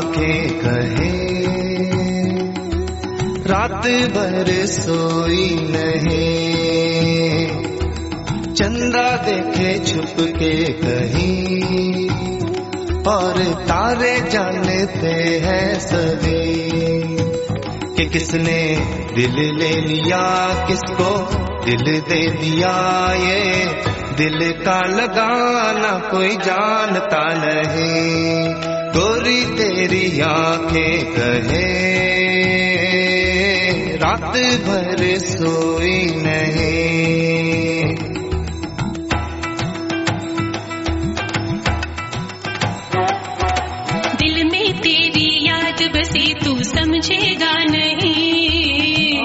आंखें कहे रात भर सोई नहीं, चंदा देखे छुप के कहीं और तारे जानते हैं सभी कि किसने दिल ले लिया, किसको दिल दे दिया। ये दिल का लगाना कोई जानता नहीं। गोरी तेरी आंखें कहे रात भर सोई नहीं। दिल में तेरी याद बसी तू समझेगा नहीं,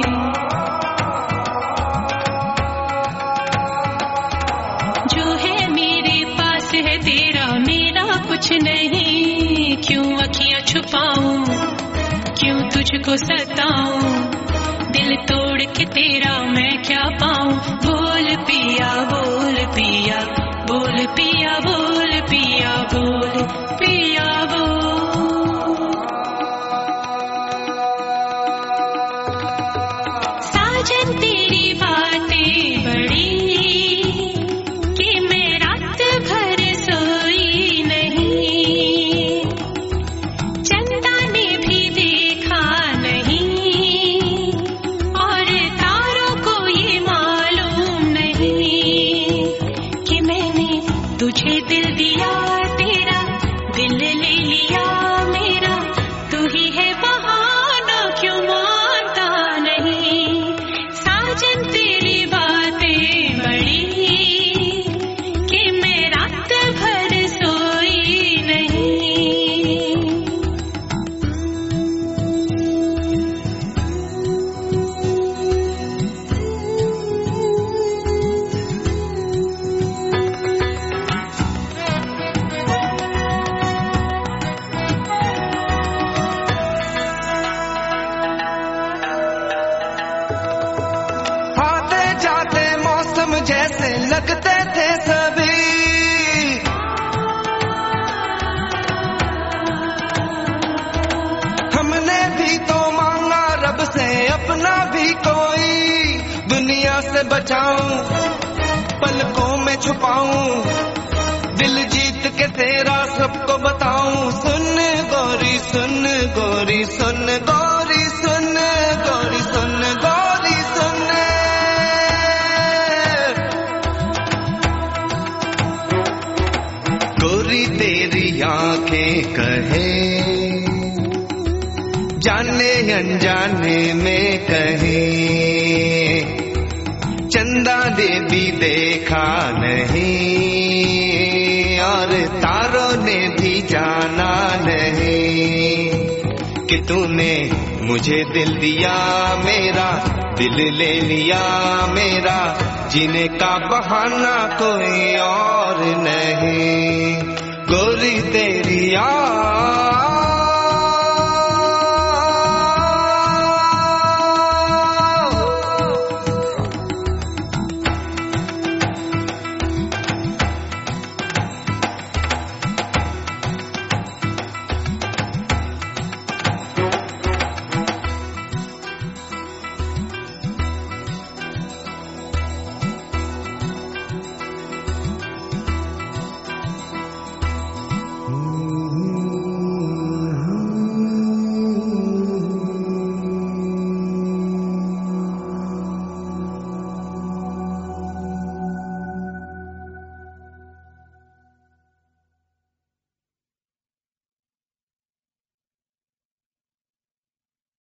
जो है मेरे पास है तेरा मेरा कुछ नहीं। क्यों अखियां छुपाऊं, क्यों तुझको सताऊं, दिल तोड़ के तेरा मैं क्या पाऊं। बोल पिया बोल पिया बोल पिया बोल पिया बोल पिया बोल। साजन तेरी बातें बड़ी कि मैं रात भर सोई नहीं, चंदा ने भी देखा नहीं और तारों को ये मालूम नहीं कि मैंने तुझे दिल दिया, तेरा दिल ले लिया मेरा। तू ही है बहाना क्यों मानता नहीं। साजन तेरी बातें बड़ी कि मैं रात भर सोई नहीं। आते जाते मौसम जैसे लगते थे सभी, हमने भी तो मांगा रब से अपना भी कोई। दुनिया से बचाऊं पलकों में छुपाऊं, दिल जीत के तेरा सबको बताऊं। सुन गोरी सुन गोरी सुन गोरी सुन गोरी सुन गोरी सुन। गोरी तेरी आंखें कहे जाने अनजाने में कहे, चंदा ने भी देखा नहीं और तारों ने भी जाना नहीं कि तूने मुझे दिल दिया, मेरा दिल ले लिया मेरा। जीने का बहाना कोई और नहीं। गोरी तेरी